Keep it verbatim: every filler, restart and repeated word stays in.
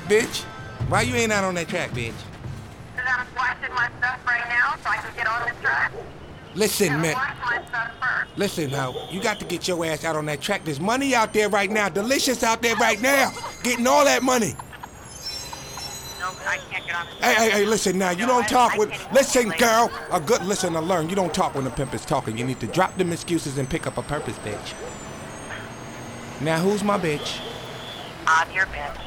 bitch? Why you ain't out on that track, bitch? Because I'm washing my stuff right now so I can get on the truck. Listen, I'm man. wash my stuff first. Listen now, you got to get your ass out on that track. There's money out there right now, delicious out there right now, getting all that money. No, I can't get on the Hey, truck. hey, hey, listen now, you No, don't I- talk I with, can't even listen, relate. girl, a good listener learn. You don't talk when the pimp is talking. You need to drop them excuses and pick up a purpose, bitch. Now, who's my bitch? I'm your bitch.